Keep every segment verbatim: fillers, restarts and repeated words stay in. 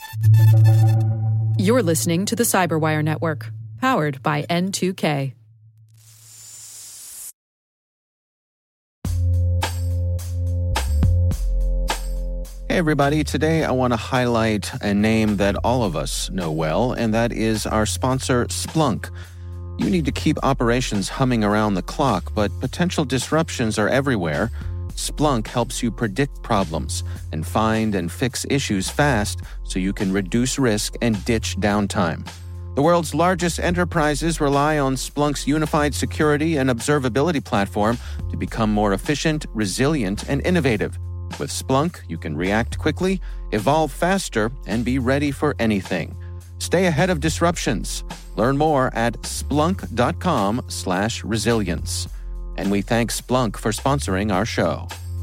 You're listening to the Cyberwire Network, powered by N two K. Hey everybody, today I want to highlight a name that all of us know well, and that is our sponsor, Splunk. You need to keep operations humming around the clock, but potential disruptions are everywhere. Splunk helps you predict problems and find and fix issues fast so you can reduce risk and ditch downtime. The world's largest enterprises rely on Splunk's unified security and observability platform to become more efficient, resilient, and innovative. With Splunk, you can react quickly, evolve faster, and be ready for anything. Stay ahead of disruptions. Learn more at splunk.com slash resilience. And we thank Splunk for sponsoring our show.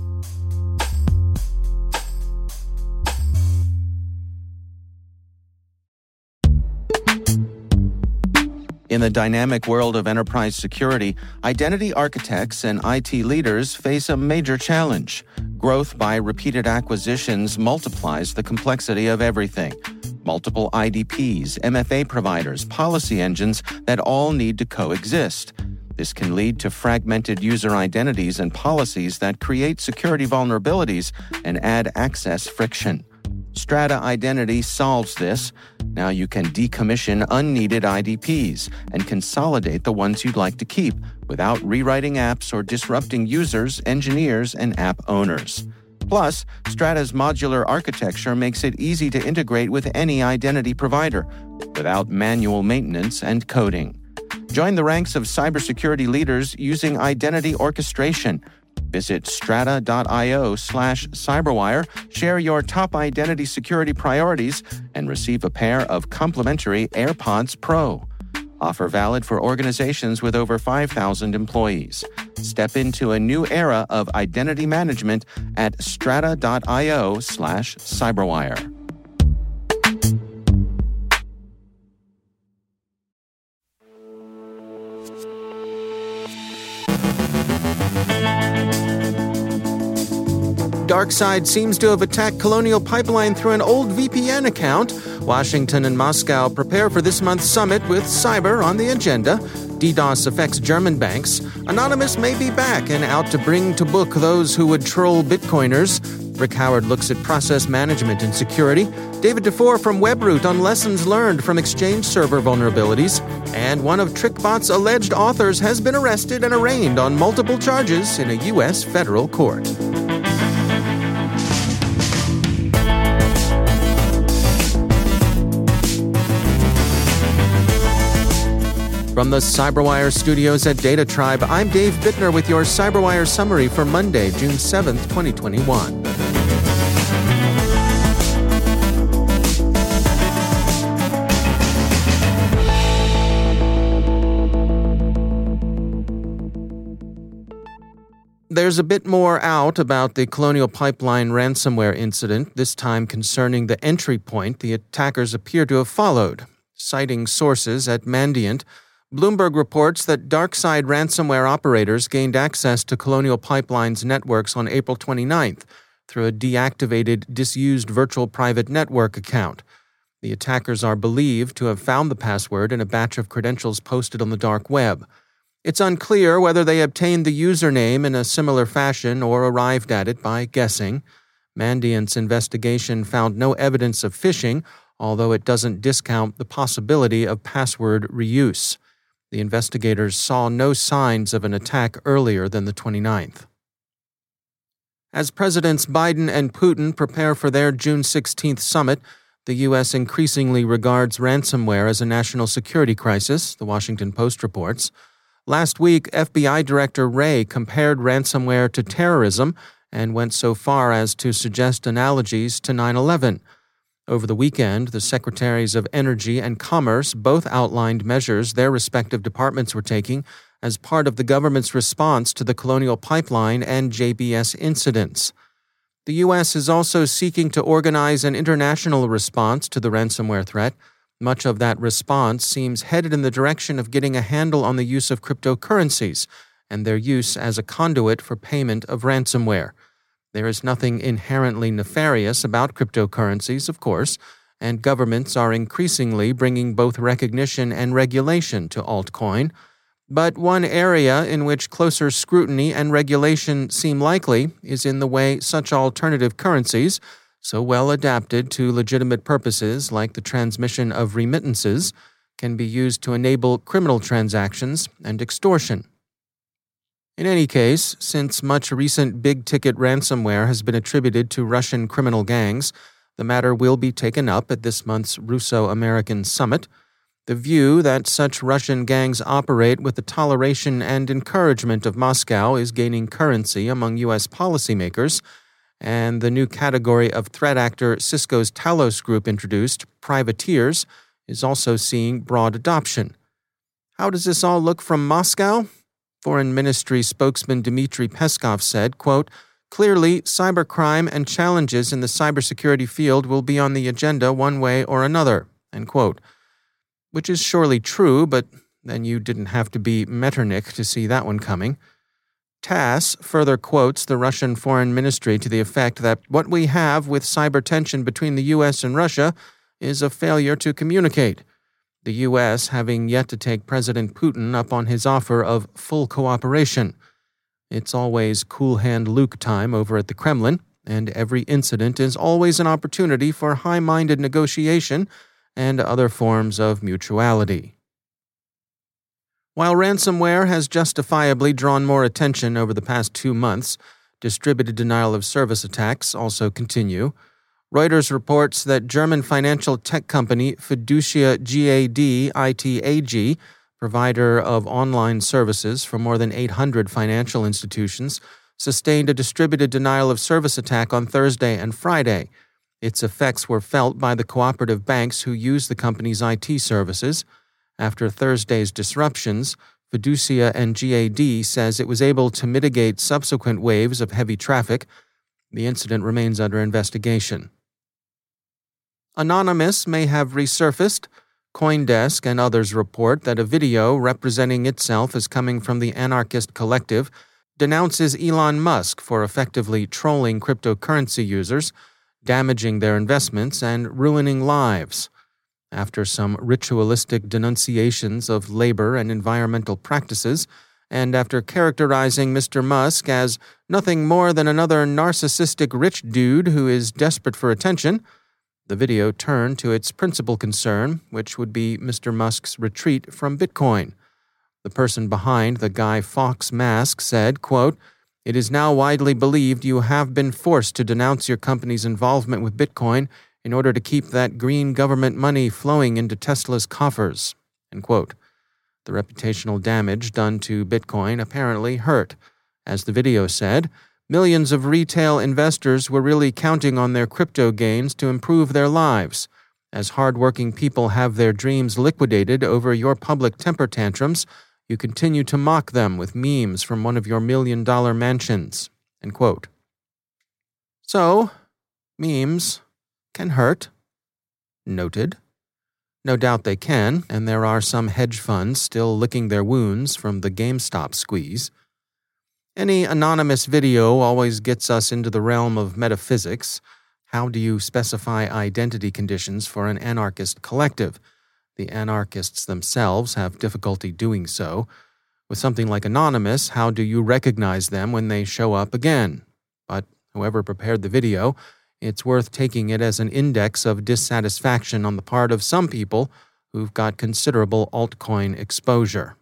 In the dynamic world of enterprise security, identity architects and I T leaders face a major challenge. Growth by repeated acquisitions multiplies the complexity of everything. Multiple I D Ps, M F A providers, policy engines that all need to coexist. This can lead to fragmented user identities and policies that create security vulnerabilities and add access friction. Strata Identity solves this. Now you can decommission unneeded I D Ps and consolidate the ones you'd like to keep without rewriting apps or disrupting users, engineers, and app owners. Plus, Strata's modular architecture makes it easy to integrate with any identity provider without manual maintenance and coding. Join the ranks of cybersecurity leaders using identity orchestration. Visit strata.io slash cyberwire, share your top identity security priorities, and receive a pair of complimentary AirPods Pro. Offer valid for organizations with over five thousand employees. Step into a new era of identity management at strata.io slash cyberwire. DarkSide seems to have attacked Colonial Pipeline through an old V P N account. Washington and Moscow prepare for this month's summit with cyber on the agenda. DDoS affects German banks. Anonymous may be back and out to bring to book those who would troll Bitcoiners. Rick Howard looks at process management and security. David DeFore from Webroot on lessons learned from Exchange server vulnerabilities. And one of TrickBot's alleged authors has been arrested and arraigned on multiple charges in a U S federal court. From the Cyberwire studios at Data Tribe, I'm Dave Bittner with your Cyberwire summary for Monday, June seventh, twenty twenty-one. There's a bit more out about the Colonial Pipeline ransomware incident, this time concerning the entry point the attackers appear to have followed. Citing sources at Mandiant, Bloomberg reports that DarkSide ransomware operators gained access to Colonial Pipeline's networks on April twenty-ninth through a deactivated, disused virtual private network account. The attackers are believed to have found the password in a batch of credentials posted on the dark web. It's unclear whether they obtained the username in a similar fashion or arrived at it by guessing. Mandiant's investigation found no evidence of phishing, although it doesn't discount the possibility of password reuse. The investigators saw no signs of an attack earlier than the twenty-ninth. As Presidents Biden and Putin prepare for their June sixteenth summit, the U S increasingly regards ransomware as a national security crisis, the Washington Post reports. Last week, F B I Director Wray compared ransomware to terrorism and went so far as to suggest analogies to nine eleven. Over the weekend, the Secretaries of Energy and Commerce both outlined measures their respective departments were taking as part of the government's response to the Colonial Pipeline and J B S incidents. The U S is also seeking to organize an international response to the ransomware threat. Much of that response seems headed in the direction of getting a handle on the use of cryptocurrencies and their use as a conduit for payment of ransomware. There is nothing inherently nefarious about cryptocurrencies, of course. and governments are increasingly bringing both recognition and regulation to altcoin. But one area in which closer scrutiny and regulation seem likely is in the way such alternative currencies, so well adapted to legitimate purposes like the transmission of remittances, can be used to enable criminal transactions and extortion. In any case, since much recent big-ticket ransomware has been attributed to Russian criminal gangs, the matter will be taken up at this month's Russo-American Summit. The view that such Russian gangs operate with the toleration and encouragement of Moscow is gaining currency among U S policymakers, and the new category of threat actor Cisco's Talos Group introduced, privateers, is also seeing broad adoption. How does this all look from Moscow? Foreign Ministry spokesman Dmitry Peskov said, quote, "Clearly, cybercrime and challenges in the cybersecurity field will be on the agenda one way or another," end quote. Which is surely true, but then you didn't have to be Metternich to see that one coming. TASS further quotes the Russian Foreign Ministry to the effect that what we have with cyber tension between the U S and Russia is a failure to communicate, the U S having yet to take President Putin up on his offer of full cooperation. It's always cool-hand Luke time over at the Kremlin, and every incident is always an opportunity for high-minded negotiation and other forms of mutuality. While ransomware has justifiably drawn more attention over the past two months, distributed denial-of-service attacks also continue. Reuters reports that German financial tech company Fiducia G A D I T A G, provider of online services for more than eight hundred financial institutions, sustained a distributed denial-of-service attack on Thursday and Friday. Its effects were felt by the cooperative banks who use the company's I T services. After Thursday's disruptions, Fiducia and G A D says it was able to mitigate subsequent waves of heavy traffic. The incident remains under investigation. Anonymous may have resurfaced. CoinDesk and others report that a video representing itself as coming from the Anarchist Collective denounces Elon Musk for effectively trolling cryptocurrency users, damaging their investments, and ruining lives. After some ritualistic denunciations of labor and environmental practices, and after characterizing Mister Musk as nothing more than another narcissistic rich dude who is desperate for attention, the video turned to its principal concern, which would be Mister Musk's retreat from Bitcoin. The person behind the Guy Fawkes mask said, quote, "It is now widely believed you have been forced to denounce your company's involvement with Bitcoin in order to keep that green government money flowing into Tesla's coffers," end quote. The reputational damage done to Bitcoin apparently hurt. As the video said, millions of retail investors were really counting on their crypto gains to improve their lives. As hardworking people have their dreams liquidated over your public temper tantrums, you continue to mock them with memes from one of your million-dollar mansions, end quote. So, memes can hurt. Noted. No doubt they can, and there are some hedge funds still licking their wounds from the GameStop squeeze. Any anonymous video always gets us into the realm of metaphysics. How do you specify identity conditions for an anarchist collective? The anarchists themselves have difficulty doing so. With something like anonymous, how do you recognize them when they show up again? But whoever prepared the video, it's worth taking it as an index of dissatisfaction on the part of some people who've got considerable altcoin exposure.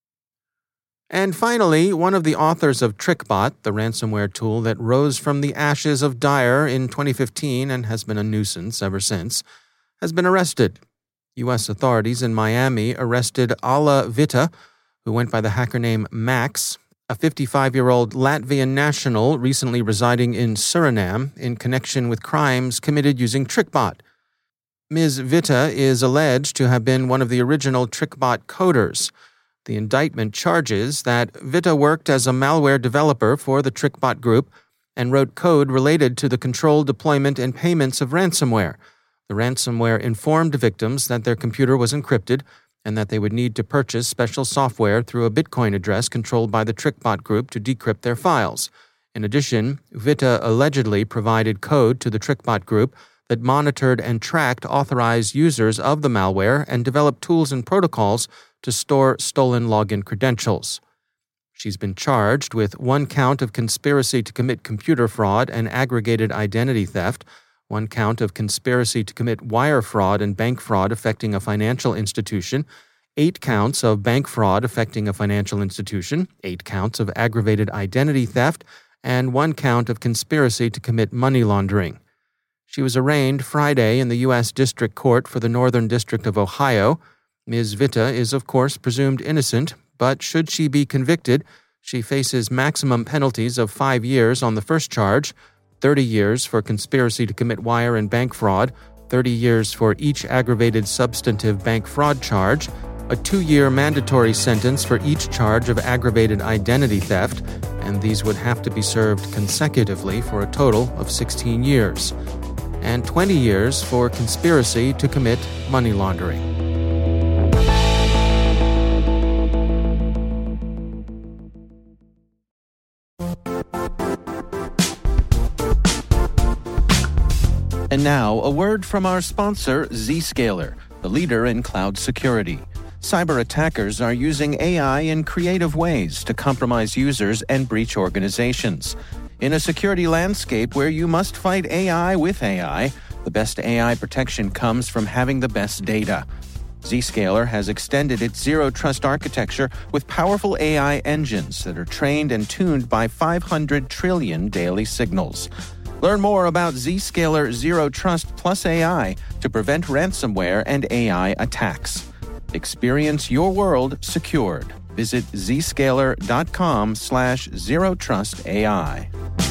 And finally, one of the authors of TrickBot, the ransomware tool that rose from the ashes of Dyer in twenty fifteen and has been a nuisance ever since, has been arrested. U S authorities in Miami arrested Alla Vita, who went by the hacker name Max, a fifty-five-year-old Latvian national recently residing in Suriname, in connection with crimes committed using TrickBot. Miz Vita is alleged to have been one of the original TrickBot coders. The indictment charges that Vita worked as a malware developer for the TrickBot group and wrote code related to the controlled deployment and payments of ransomware. The ransomware informed victims that their computer was encrypted and that they would need to purchase special software through a Bitcoin address controlled by the TrickBot group to decrypt their files. In addition, Vita allegedly provided code to the TrickBot group that monitored and tracked authorized users of the malware and developed tools and protocols to store stolen login credentials. She's been charged with one count of conspiracy to commit computer fraud and aggregated identity theft, one count of conspiracy to commit wire fraud and bank fraud affecting a financial institution, eight counts of bank fraud affecting a financial institution, eight counts of aggravated identity theft, and one count of conspiracy to commit money laundering. She was arraigned Friday in the U S District Court for the Northern District of Ohio. Miz Vitta is, of course, presumed innocent, but should she be convicted, she faces maximum penalties of five years on the first charge, thirty years for conspiracy to commit wire and bank fraud, thirty years for each aggravated substantive bank fraud charge, a two-year mandatory sentence for each charge of aggravated identity theft, and these would have to be served consecutively for a total of sixteen years, and twenty years for conspiracy to commit money laundering. And now, a word from our sponsor, Zscaler, the leader in cloud security. Cyber attackers are using A I in creative ways to compromise users and breach organizations. In a security landscape where you must fight A I with A I, the best A I protection comes from having the best data. Zscaler has extended its zero-trust architecture with powerful A I engines that are trained and tuned by five hundred trillion daily signals. Learn more about Zscaler Zero Trust Plus A I to prevent ransomware and A I attacks. Experience your world secured. Visit zscaler.com slash zero trust AI.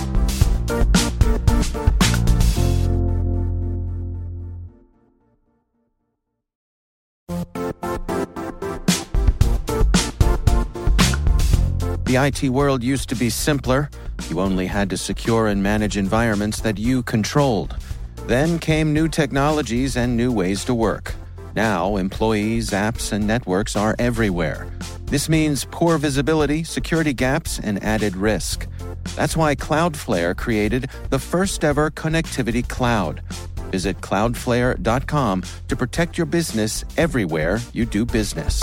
The I T world used to be simpler. You only had to secure and manage environments that you controlled. Then came new technologies and new ways to work. Now, employees, apps, and networks are everywhere. This means poor visibility, security gaps, and added risk. That's why Cloudflare created the first-ever connectivity cloud. Visit cloudflare dot com to protect your business everywhere you do business.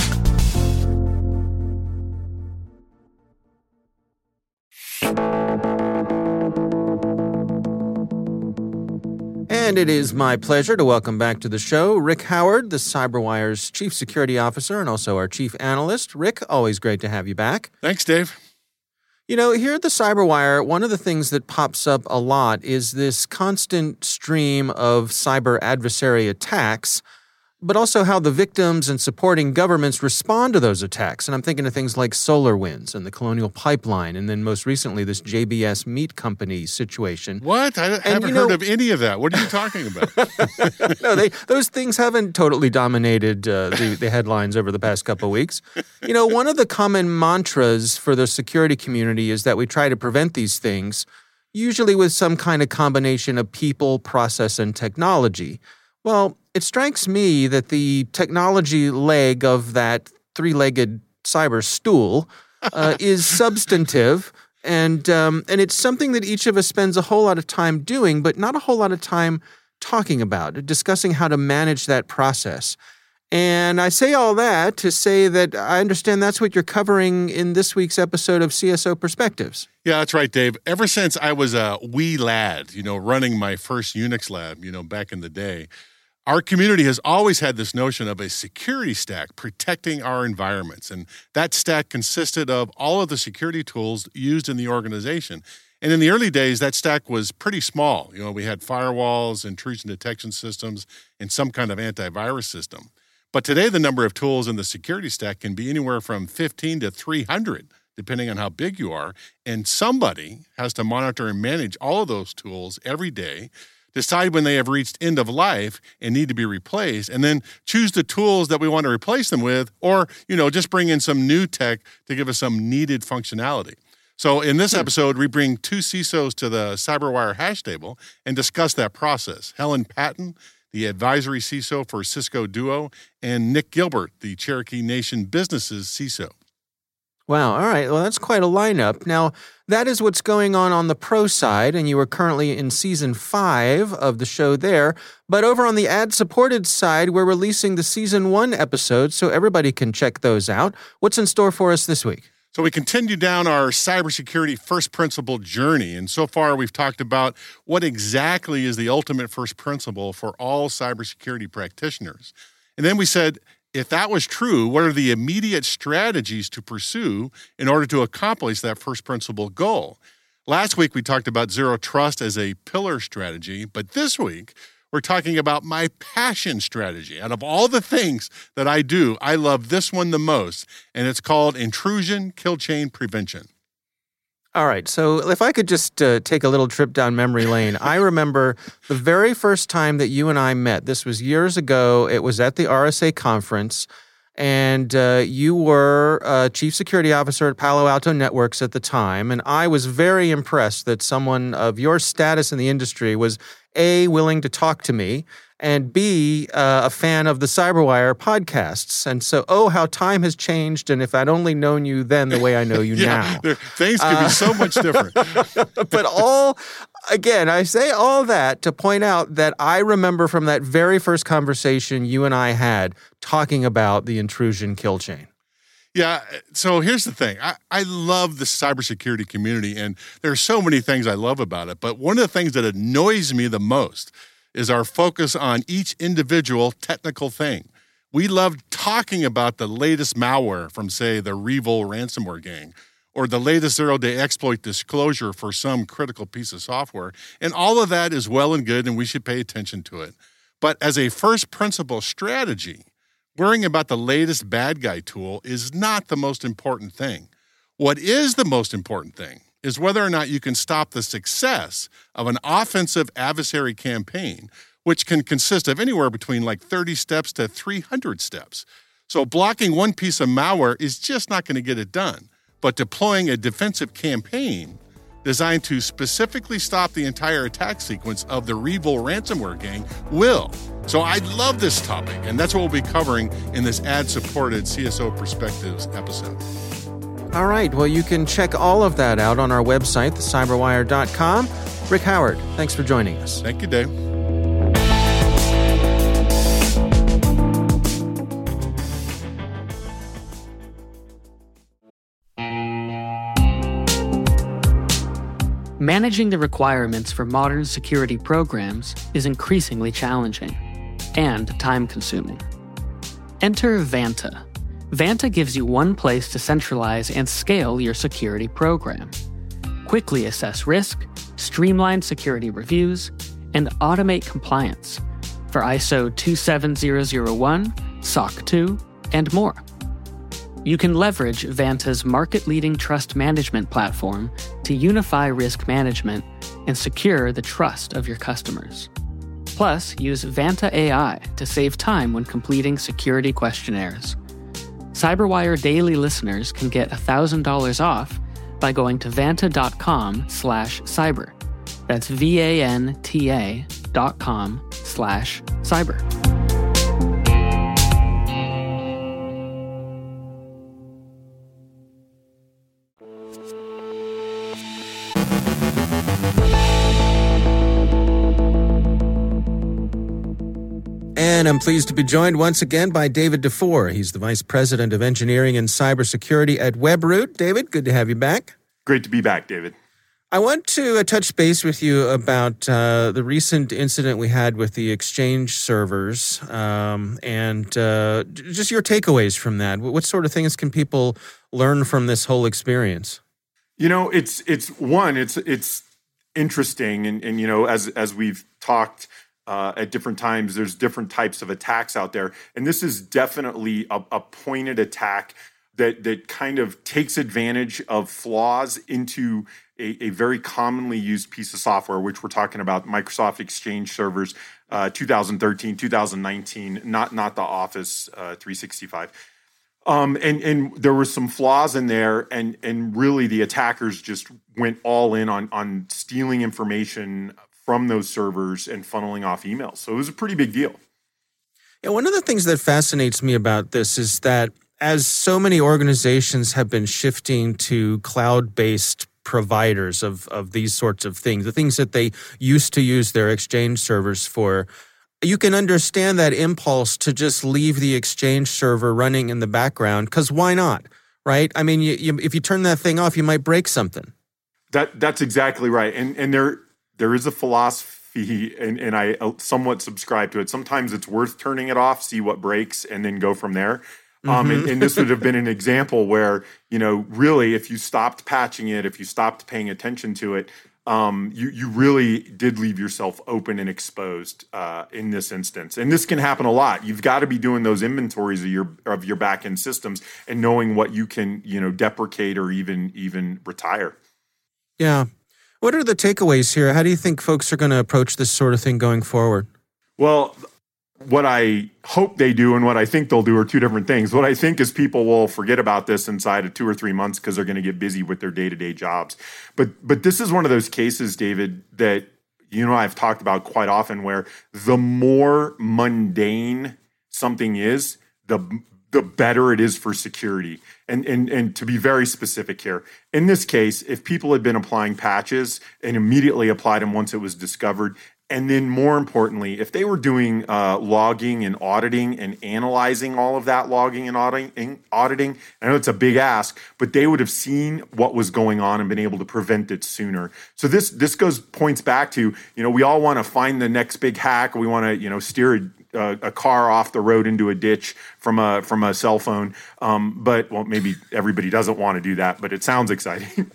And it is my pleasure to welcome back to the show Rick Howard, the CyberWire's Chief Security Officer and also our Chief Analyst. Rick, always great to have you back. Thanks, Dave. You know, here at the CyberWire, one of the things that pops up a lot is this constant stream of cyber adversary attacks, but also how the victims and supporting governments respond to those attacks. And I'm thinking of things like SolarWinds and the Colonial Pipeline, and then most recently this J B S Meat Company situation. What? I haven't and, heard know, of any of that. What are you talking about? no, they those things haven't totally dominated uh, the, the headlines over the past couple of weeks. You know, one of the common mantras for the security community is that we try to prevent these things, usually with some kind of combination of people, process, and technology. Well, it strikes me that the technology leg of that three-legged cyber stool uh, is substantive, and um, and it's something that each of us spends a whole lot of time doing, but not a whole lot of time talking about, discussing how to manage that process. And I say all that to say that I understand that's what you're covering in this week's episode of C S O Perspectives. Yeah, that's right, Dave. Ever since I was a wee lad, you know, running my first Unix lab, you know, back in the day, our community has always had this notion of a security stack protecting our environments. And that stack consisted of all of the security tools used in the organization. And in the early days, that stack was pretty small. You know, we had firewalls, intrusion detection systems, and some kind of antivirus system. But today, the number of tools in the security stack can be anywhere from fifteen to three hundred, depending on how big you are. And somebody has to monitor and manage all of those tools every day, decide when they have reached end of life and need to be replaced, and then choose the tools that we want to replace them with, or, you know, just bring in some new tech to give us some needed functionality. So in this episode, we bring two C I S Os to the CyberWire hash table and discuss that process. Helen Patton, the advisory C I S O for Cisco Duo, and Nick Gilbert, the Cherokee Nation Businesses C I S O. Wow. All right. Well, that's quite a lineup. Now, that is what's going on on the pro side, and you are currently in season five of the show there. But over on the ad-supported side, we're releasing the season one episodes, so everybody can check those out. What's in store for us this week? So we continue down our cybersecurity first principle journey, and so far we've talked about what exactly is the ultimate first principle for all cybersecurity practitioners. And then we said, if that was true, what are the immediate strategies to pursue in order to accomplish that first principle goal? Last week, we talked about zero trust as a pillar strategy, but this week, we're talking about my passion strategy. Out of all the things that I do, I love this one the most, and it's called intrusion kill chain prevention. All right, so if I could just uh, take a little trip down memory lane. I remember the very first time that you and I met. This was years ago. It was at the R S A conference, and uh, you were uh, Chief Security Officer at Palo Alto Networks at the time, and I was very impressed that someone of your status in the industry was, A, willing to talk to me, and B, uh, a fan of the CyberWire podcasts. And so, oh, how time has changed, and if I'd only known you then the way I know you yeah, now. Things could uh, be so much different. But all, again, I say all that to point out that I remember from that very first conversation you and I had talking about the intrusion kill chain. Yeah, so here's the thing. I, I love the cybersecurity community, and there are so many things I love about it, but one of the things that annoys me the most is our focus on each individual technical thing. We love talking about the latest malware from, say, the REvil ransomware gang, or the latest zero-day exploit disclosure for some critical piece of software, and all of that is well and good, and we should pay attention to it. But as a first principle strategy, worrying about the latest bad guy tool is not the most important thing. What is the most important thing is whether or not you can stop the success of an offensive adversary campaign, which can consist of anywhere between like thirty steps to three hundred steps. So blocking one piece of malware is just not going to get it done. But deploying a defensive campaign designed to specifically stop the entire attack sequence of the REvil ransomware gang will. So I love this topic, and that's what we'll be covering in this ad-supported C S O Perspectives episode. All right, well, you can check all of that out on our website, the cyberwire dot com. Rick Howard, thanks for joining us. Thank you, Dave. Managing the requirements for modern security programs is increasingly challenging and time-consuming. Enter Vanta. Vanta gives you one place to centralize and scale your security program. Quickly assess risk, streamline security reviews, and automate compliance for I S O two seven zero zero one, S O C two, and more. You can leverage Vanta's market-leading trust management platform to unify risk management and secure the trust of your customers. Plus, use Vanta A I to save time when completing security questionnaires. CyberWire Daily listeners can get one thousand dollars off by going to vanta.com slash cyber. That's V-A-N-T-A dot com slash cyber. And I'm pleased to be joined once again by David Dufour. He's the Vice President of Engineering and Cybersecurity at Webroot. David, good to have you back. Great to be back, David. I want to uh, touch base with you about uh, the recent incident we had with the Exchange servers um, and uh, just your takeaways from that. What sort of things can people learn from this whole experience? You know, it's it's one, it's it's interesting, and and you know, as as we've talked uh, at different times, there's different types of attacks out there, and this is definitely a, a pointed attack that that kind of takes advantage of flaws into a, a very commonly used piece of software, which we're talking about Microsoft Exchange servers, uh, two thousand thirteen, two thousand nineteen, not not the Office uh, three sixty-five. Um, and, and there were some flaws in there, and, and really the attackers just went all in on, on stealing information from those servers and funneling off emails. So it was a pretty big deal. Yeah, one of the things that fascinates me about this is that as so many organizations have been shifting to cloud-based providers of, of these sorts of things, the things that they used to use their Exchange servers for, you can understand that impulse to just leave the Exchange server running in the background, because why not, right? I mean, you, you, if you turn that thing off, you might break something. That That's exactly right. And and there there is a philosophy, and, and I somewhat subscribe to it. Sometimes it's worth turning it off, see what breaks, and then go from there. Mm-hmm. Um, and, and this would have been an example where, you know, really, if you stopped patching it, if you stopped paying attention to it, Um, you you really did leave yourself open and exposed uh, in this instance, and this can happen a lot. You've got to be doing those inventories of your of your back end systems and knowing what you can you know deprecate or even even retire. Yeah, what are the takeaways here? How do you think folks are going to approach this sort of thing going forward? Well, what I hope they do and what I think they'll do are two different things. What I think is people will forget about this inside of two or three months because they're going to get busy with their day-to-day jobs. But but this is one of those cases, David, that you know I've talked about quite often, where the more mundane something is, the the better it is for security. And and and to be very specific here, in this case, if people had been applying patches and immediately applied them once it was discovered, and then more importantly, if they were doing uh, logging and auditing and analyzing all of that logging and auditing, auditing, I know it's a big ask, but they would have seen what was going on and been able to prevent it sooner. So this this goes points back to, you know, we all want to find the next big hack. We want to, you know, steer a, a, a car off the road into a ditch from a from a cell phone. Um, but well, maybe everybody doesn't want to do that, but it sounds exciting.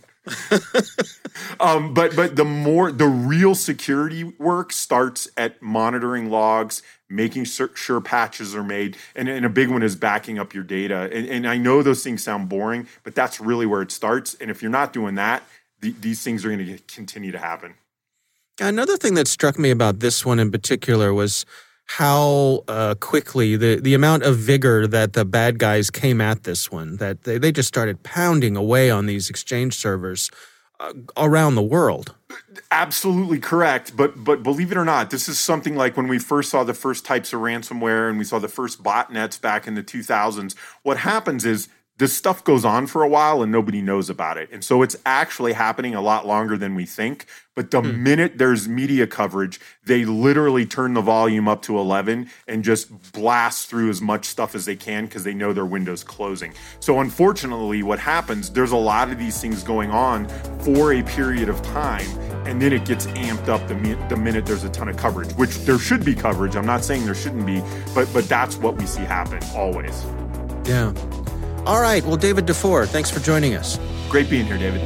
um, but but the more the real security work starts at monitoring logs, making sure patches are made, and, and a big one is backing up your data. And, and I know those things sound boring, but that's really where it starts. And if you're not doing that, the, these things are going to continue to happen. Another thing that struck me about this one in particular was how uh, quickly the, the amount of vigor that the bad guys came at this one, that they, they just started pounding away on these Exchange servers uh, around the world. Absolutely correct. But but believe it or not, this is something like when we first saw the first types of ransomware and we saw the first botnets back in the two thousands. What happens is this stuff goes on for a while and nobody knows about it. And so it's actually happening a lot longer than we think. But the hmm. minute there's media coverage, they literally turn the volume up to eleven and just blast through as much stuff as they can because they know their window's closing. So unfortunately, what happens, there's a lot of these things going on for a period of time, and then it gets amped up the, mi- the minute there's a ton of coverage, which there should be coverage. I'm not saying there shouldn't be, but but that's what we see happen always. Yeah. All right. Well, David Dufour, thanks for joining us. Great being here, David.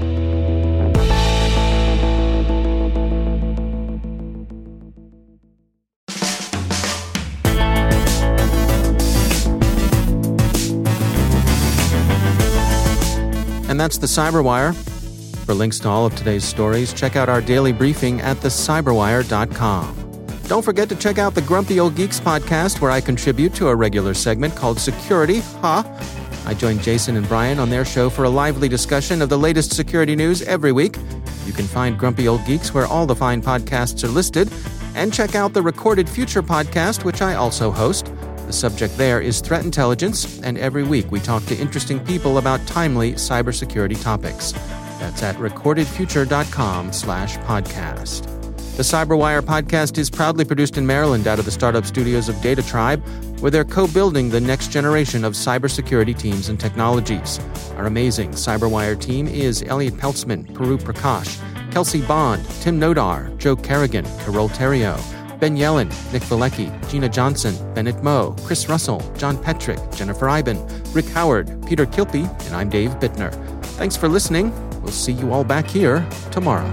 And that's the Cyberwire. For links to all of today's stories, check out our daily briefing at the cyberwire dot com. Don't forget to check out the Grumpy Old Geeks podcast, where I contribute to a regular segment called Security, Huh? I join Jason and Brian on their show for a lively discussion of the latest security news every week. You can find Grumpy Old Geeks where all the fine podcasts are listed, and check out the Recorded Future podcast, which I also host. The subject there is threat intelligence, and every week we talk to interesting people about timely cybersecurity topics. That's at recordedfuture.com slash podcast. The Cyberwire podcast is proudly produced in Maryland out of the startup studios of Data Tribe, where they're co-building the next generation of cybersecurity teams and technologies. Our amazing Cyberwire team is Elliot Peltzman, Puru Prakash, Kelsey Bond, Tim Nodar, Joe Kerrigan, Carol Terrio, Ben Yellen, Nick Valecki, Gina Johnson, Bennett Moe, Chris Russell, John Petrick, Jennifer Iben, Rick Howard, Peter Kilpie, and I'm Dave Bittner. Thanks for listening. We'll see you all back here tomorrow.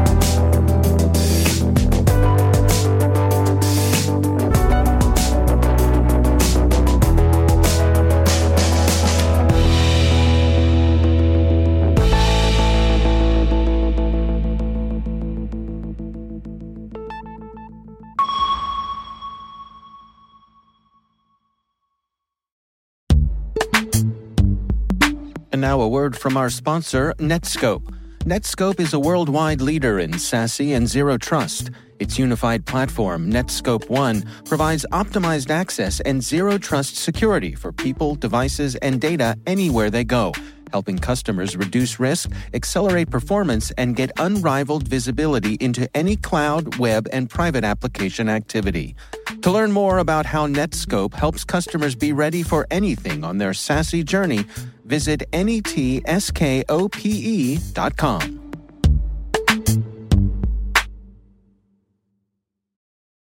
And now a word from our sponsor, Netskope. Netskope is a worldwide leader in SASE and Zero Trust. Its unified platform, Netskope One, provides optimized access and zero-trust security for people, devices, and data anywhere they go, helping customers reduce risk, accelerate performance, and get unrivaled visibility into any cloud, web, and private application activity. To learn more about how Netskope helps customers be ready for anything on their SASE journey, visit netskope dot com.